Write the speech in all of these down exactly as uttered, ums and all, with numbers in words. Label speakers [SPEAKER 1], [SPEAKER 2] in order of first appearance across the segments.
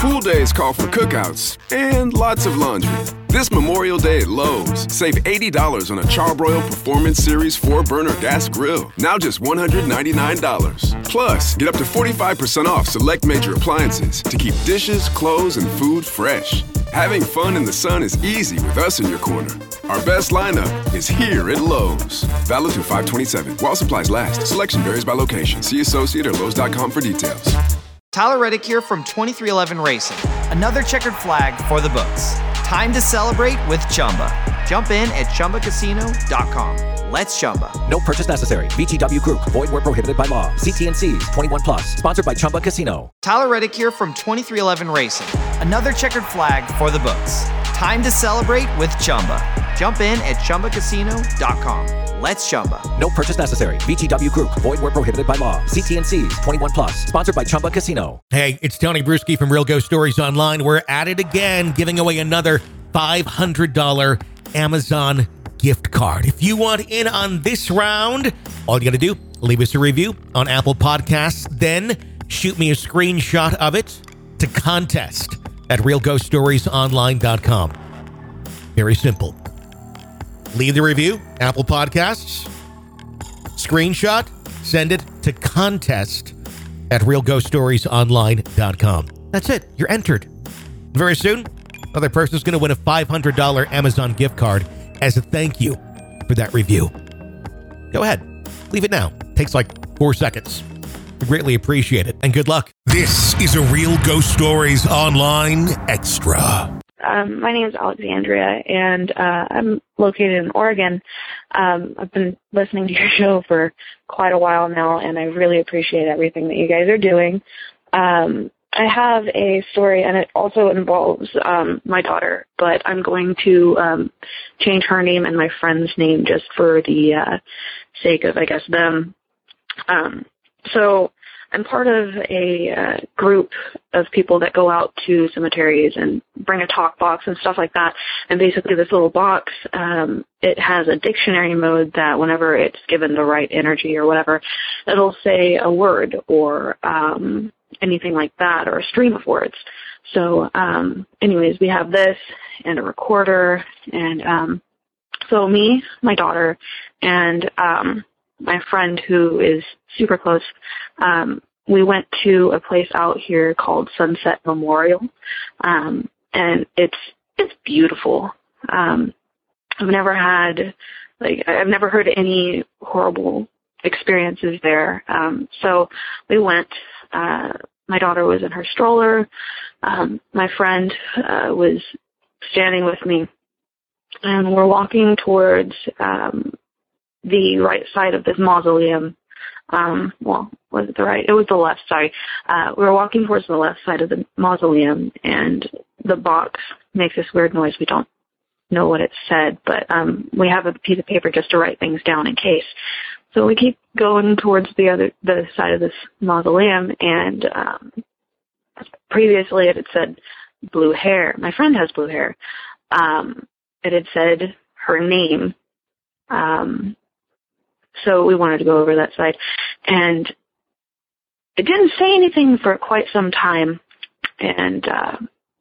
[SPEAKER 1] Pool days call for cookouts and lots of laundry. This Memorial Day at Lowe's, save eighty dollars on a Charbroil Performance Series four burner gas grill, now just one hundred ninety-nine dollars. Plus, get up to forty-five percent off select major appliances to keep dishes, clothes, and food fresh. Having fun in the sun is easy with us in your corner. Our best lineup is here at Lowe's. Valid through five twenty-seven. While supplies last. Selection varies by location. See associate or lowes dot com for details.
[SPEAKER 2] Tyler Reddick here from twenty-three eleven Racing. Another checkered flag for the books. Time to celebrate with Chumba. Jump in at Chumba Casino dot com. Let's Chumba.
[SPEAKER 3] No purchase necessary. V G W Group. Void where prohibited by law. See T and C's. twenty-one plus. Sponsored by Chumba Casino.
[SPEAKER 2] Tyler Reddick here from twenty-three eleven Racing. Another checkered flag for the books. Time to celebrate with Chumba. Jump in at Chumba Casino dot com. Let's Chumba.
[SPEAKER 3] No purchase necessary. V G W Group. Void where prohibited by law. See T and C's. twenty-one plus. Sponsored by Chumba Casino.
[SPEAKER 4] Hey, it's Tony Bruschi from Real Ghost Stories Online. We're at it again, giving away another five hundred dollars Amazon gift card. If you want in on this round, all you got to do, leave us a review on Apple Podcasts, then shoot me a screenshot of it to contest at real ghost stories online dot com. Very simple. Leave the review, Apple Podcasts, screenshot, send it to contest at real ghost stories online dot com. That's it. You're entered. Very soon, another person's going to win a five hundred dollars Amazon gift card as a thank you for that review. Go ahead. Leave it now. Takes like four seconds. We greatly appreciate it. And good luck.
[SPEAKER 5] This is a Real Ghost Stories Online Extra.
[SPEAKER 6] Um, my name is Alexandria, and uh, I'm located in Oregon. Um, I've been listening to your show for quite a while now, and I really appreciate everything that you guys are doing. Um, I have a story, and it also involves um, my daughter, but I'm going to um, change her name and my friend's name just for the uh, sake of, I guess, them. Um, so I'm part of a uh, group of people that go out to cemeteries and bring a talk box and stuff like that. And basically this little box, um, it has a dictionary mode that whenever it's given the right energy or whatever, it'll say a word or um, anything like that, or a stream of words. So um, anyways, we have this and a recorder. And um, so me, my daughter, and um, my friend who is super close, um, we went to a place out here called Sunset Memorial, um, and it's it's beautiful. Um, I've never had, like, I've never heard any horrible experiences there. Um, so we went. Uh, my daughter was in her stroller. Um, my friend uh, was standing with me, and we're walking towards um, the right side of this mausoleum. Um, well, was it the right? It was the left side. Uh, we were walking towards the left side of the mausoleum, and the box makes this weird noise. We don't know what it said, but um, we have a piece of paper just to write things down in case. So we keep going towards the other the side of this mausoleum, and um, previously it had said blue hair. My friend has blue hair. Um, it had said her name. Um, so we wanted to go over that side, and it didn't say anything for quite some time, and uh,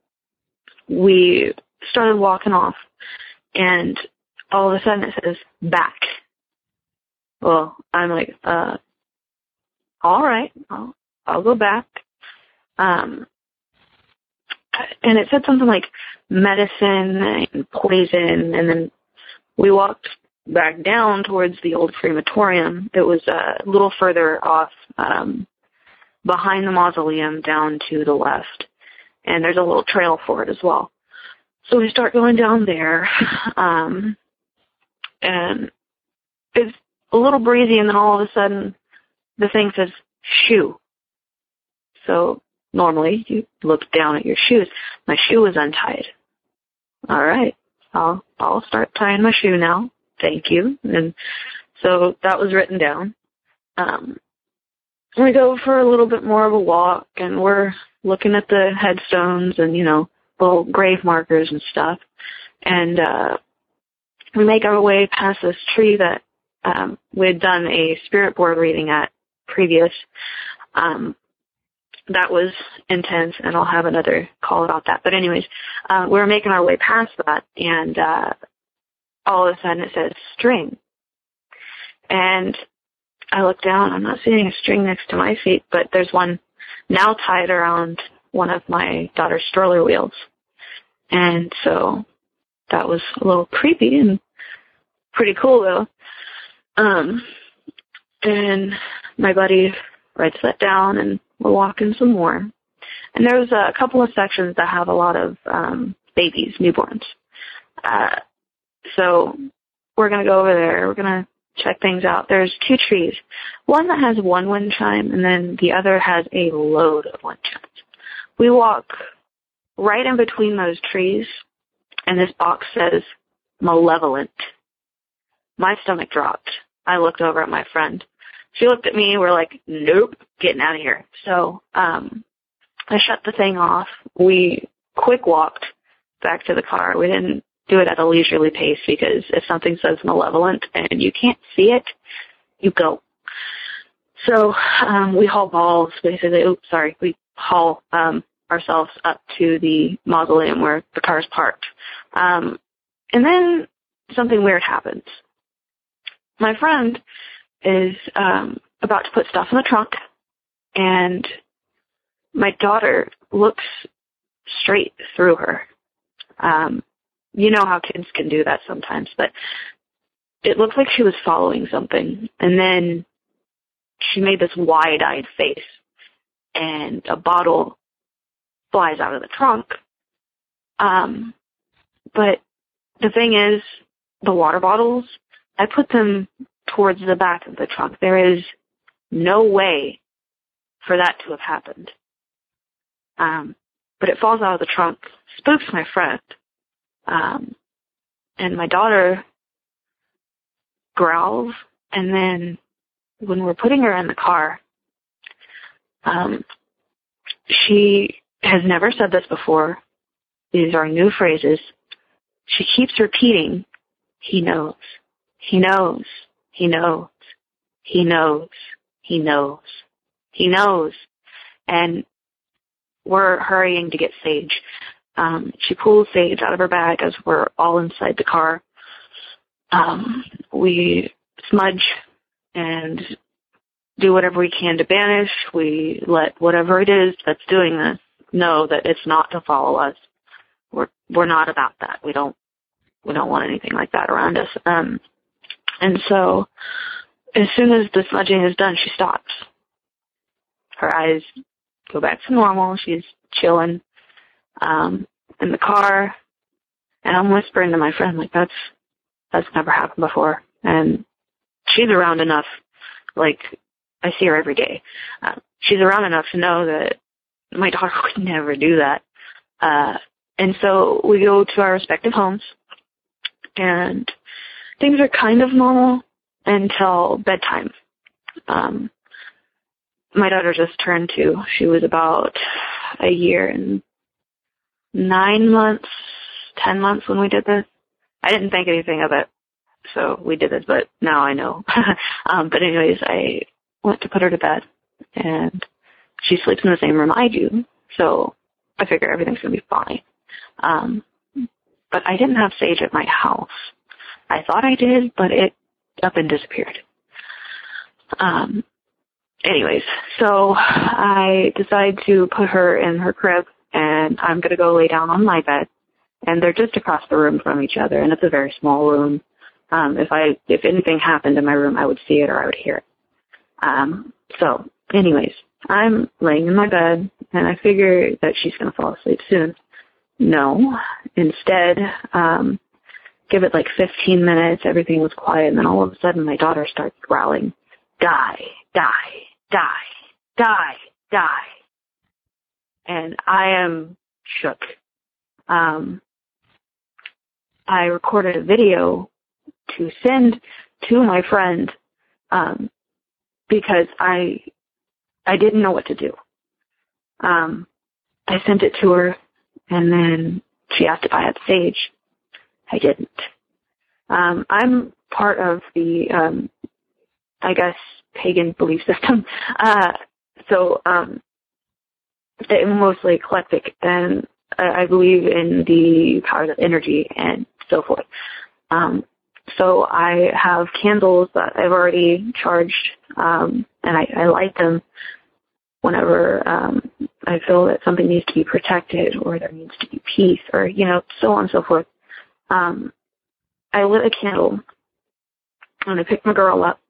[SPEAKER 6] we started walking off, and all of a sudden it says back. Well, I'm like, uh, all right, I'll, I'll go back. Um, and it said something like medicine and poison, and then we walked back down towards the old crematorium. It was a little further off, um, behind the mausoleum down to the left, and there's a little trail for it as well. So we start going down there, um, and it's a little breezy, and then all of a sudden the thing says shoe. So normally you look down at your shoes. My shoe was untied. All right, I'll I'll start tying my shoe now. Thank you. And so that was written down. Um, we go for a little bit more of a walk, and we're looking at the headstones and, you know, little grave markers and stuff. And uh, we make our way past this tree that um, we had done a spirit board reading at previous. Um, that was intense, and I'll have another call about that. But anyways, uh, we were making our way past that, and uh, all of a sudden it says string. And I look down. I'm not seeing a string next to my feet, but there's one now tied around one of my daughter's stroller wheels. And so that was a little creepy and pretty cool, though. Um, and my buddy writes that down, and we're walking some more. And there's a couple of sections that have a lot of um, babies, newborns. Uh, so we're going to go over there. We're going to check things out. There's two trees. One that has one wind chime, and then the other has a load of wind chimes. We walk right in between those trees, and this box says malevolent. My stomach dropped. I looked over at my friend. She looked at me. We're like, nope, getting out of here. So um, I shut the thing off. We quick walked back to the car. We didn't do it at a leisurely pace, because if something says malevolent and you can't see it, you go. So um, we haul balls, basically. Oops, sorry. We haul um, ourselves up to the mausoleum where the car's parked. Um, and then something weird happens. My friend is um, about to put stuff in the trunk, and my daughter looks straight through her. Um, you know how kids can do that sometimes, but it looked like she was following something. And then she made this wide-eyed face, and a bottle flies out of the trunk. Um, but the thing is, the water bottles, I put them towards the back of the trunk. There is no way for that to have happened. Um, but it falls out of the trunk, spooks my friend. Um, and my daughter growls, and then when we're putting her in the car, um, she has never said this before. These are new phrases. She keeps repeating, he knows, he knows, he knows, he knows, he knows, he knows. And we're hurrying to get Sage. Um, she pulls Sage out of her bag as we're all inside the car. Um, we smudge and do whatever we can to banish. We let whatever it is that's doing this know that it's not to follow us. We're we're not about that. We don't we don't want anything like that around us. Um, and so as soon as the smudging is done, she stops. Her eyes go back to normal. She's chilling um, in the car, and I'm whispering to my friend, like, that's that's never happened before. And she's around enough, like, I see her every day. Uh, she's around enough to know that my daughter would never do that. Uh, and so we go to our respective homes, and things are kind of normal until bedtime. Um, my daughter just turned two. She was about a year and nine months, ten months when we did this. I didn't think anything of it, so we did this, but now I know. um, but anyways, I went to put her to bed, and she sleeps in the same room I do, so I figure everything's going to be fine. Um, but I didn't have Sage at my house. I thought I did, but it up and disappeared. Um, anyways, so I decide to put her in her crib, and I'm going to go lay down on my bed. And they're just across the room from each other, and it's a very small room. Um, if I, if anything happened in my room, I would see it or I would hear it. Um, so anyways, I'm laying in my bed, and I figure that she's going to fall asleep soon. No. Instead, um, give it like fifteen minutes, everything was quiet, and then all of a sudden my daughter starts growling, die, die, die, die, die. And I am shook. Um, I recorded a video to send to my friend, um, because I, I didn't know what to do. Um, I sent it to her, and then she asked if I had Sage. I didn't. Um, I'm part of the, um, I guess, pagan belief system. Uh, so, um, mostly eclectic, and I believe in the powers of energy and so forth. Um, so I have candles that I've already charged, um, and I, I light them whenever um, I feel that something needs to be protected or there needs to be peace or, you know, so on and so forth. Um, I lit a candle and I picked my girl up,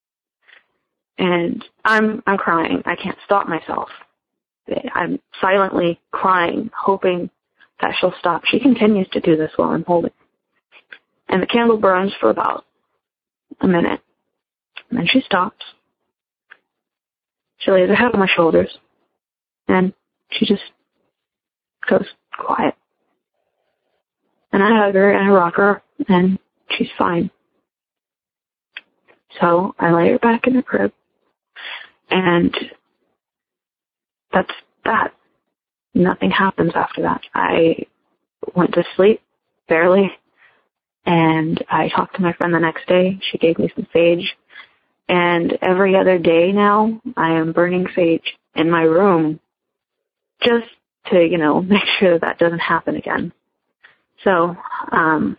[SPEAKER 6] and I'm I'm crying. I can't stop myself. I'm silently crying, hoping that she'll stop. She continues to do this while I'm holding. And the candle burns for about a minute. And then she stops. She lays her head on my shoulders. And she just goes quiet. And I hug her and I rock her, and she's fine. So I lay her back in the crib. And that's that. Nothing happens after that. I went to sleep, barely, and I talked to my friend the next day. She gave me some sage, and every other day now, I am burning sage in my room just to, you know, make sure that, that doesn't happen again. So, um,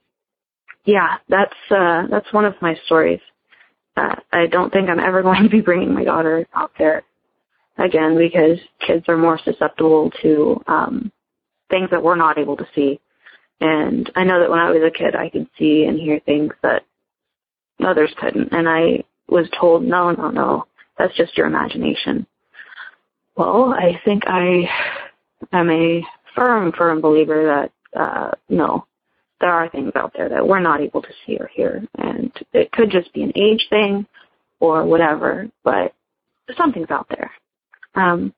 [SPEAKER 6] yeah, that's uh, that's one of my stories. Uh, I don't think I'm ever going to be bringing my daughter out there again, because kids are more susceptible to um, things that we're not able to see. And I know that when I was a kid, I could see and hear things that others couldn't. And I was told, no, no, no, that's just your imagination. Well, I think I am a firm, firm believer that, uh, no, there are things out there that we're not able to see or hear. And it could just be an age thing or whatever, but something's out there. Um,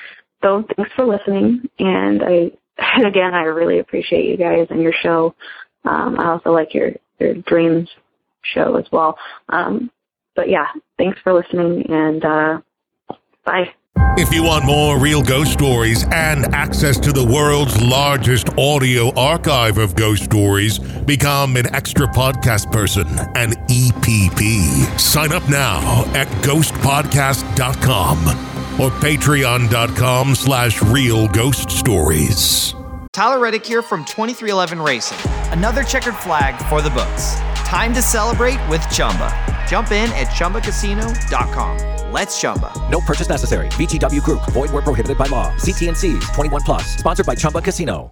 [SPEAKER 6] so thanks for listening, and I, again, I really appreciate you guys and your show. Um, I also like your, your dreams show as well. Um, but yeah, thanks for listening, and, uh, bye.
[SPEAKER 5] If you want more real ghost stories and access to the world's largest audio archive of ghost stories, become an extra podcast person, an E P P. Sign up now at ghost podcast dot com or patreon.com slash real ghost stories.
[SPEAKER 2] Tyler Reddick here from twenty-three eleven Racing. Another checkered flag for the books. Time to celebrate with Chumba. Jump in at chumba casino dot com. Let's Chumba.
[SPEAKER 3] No purchase necessary. V G W Group. Void where prohibited by law. See T and C's. twenty-one plus. Sponsored by Chumba Casino.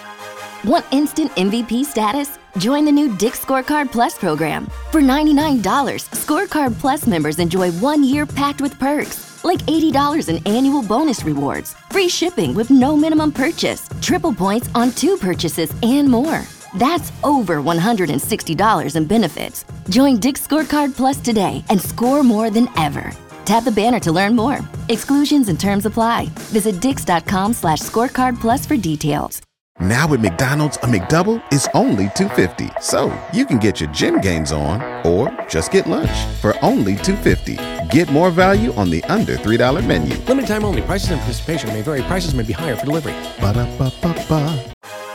[SPEAKER 7] Want instant M V P status? Join the new Dick's Scorecard Plus program. For ninety-nine dollars, Scorecard Plus members enjoy one year packed with perks, like eighty dollars in annual bonus rewards, free shipping with no minimum purchase, triple points on two purchases, and more. That's over one hundred sixty dollars in benefits. Join Dick's Scorecard Plus today and score more than ever. Tap the banner to learn more. Exclusions and terms apply. Visit dix.com slash scorecard plus for details.
[SPEAKER 8] Now at McDonald's, a McDouble is only two dollars and fifty cents. So you can get your gym gains on or just get lunch for only two dollars and fifty cents. Get more value on the under three dollar menu.
[SPEAKER 9] Limited time only. Prices and participation may vary. Prices may be higher for delivery.
[SPEAKER 8] Ba-da-ba-ba-ba.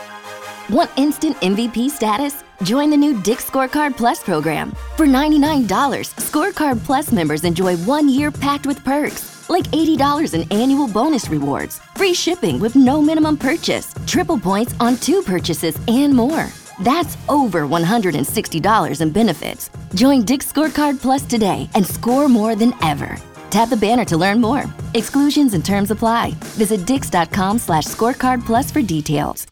[SPEAKER 7] Want instant M V P status? Join the new Dick's Scorecard Plus program. For ninety-nine dollars, Scorecard Plus members enjoy one year packed with perks, like eighty dollars in annual bonus rewards, free shipping with no minimum purchase, triple points on two purchases, and more. That's over one hundred sixty dollars in benefits. Join Dick's Scorecard Plus today and score more than ever. Tap the banner to learn more. Exclusions and terms apply. Visit dix.com slash scorecard plus for details.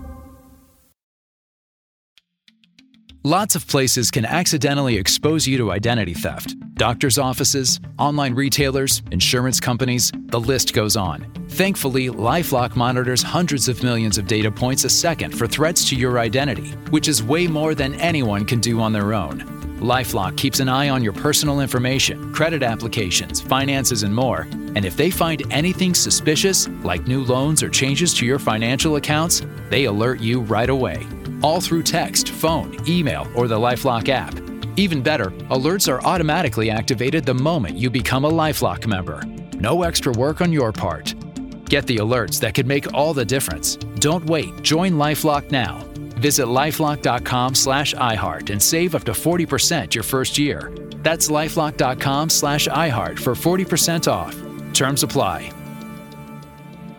[SPEAKER 10] Lots of places can accidentally expose you to identity theft. Doctors' offices, online retailers, insurance companies, the list goes on. Thankfully, LifeLock monitors hundreds of millions of data points a second for threats to your identity, which is way more than anyone can do on their own. LifeLock keeps an eye on your personal information, credit applications, finances, and more. And if they find anything suspicious, like new loans or changes to your financial accounts, they alert you right away. All through text, phone, email, or the LifeLock app. Even better, alerts are automatically activated the moment you become a LifeLock member. No extra work on your part. Get the alerts that could make all the difference. Don't wait. Join LifeLock now. Visit lifelock.com slash iHeart and save up to forty percent your first year. That's lifelock.com slash iHeart for forty percent off. Terms apply.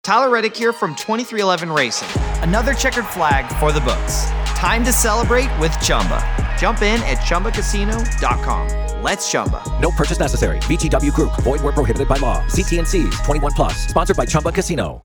[SPEAKER 2] Tyler Reddick here from twenty-three eleven Racing. Another checkered flag for the books. Time to celebrate with Chumba. Jump in at Chumba Casino dot com. Let's Chumba.
[SPEAKER 3] No purchase necessary. V G W Group. Void where prohibited by law. See T N Cs. twenty-one plus. Sponsored by Chumba Casino.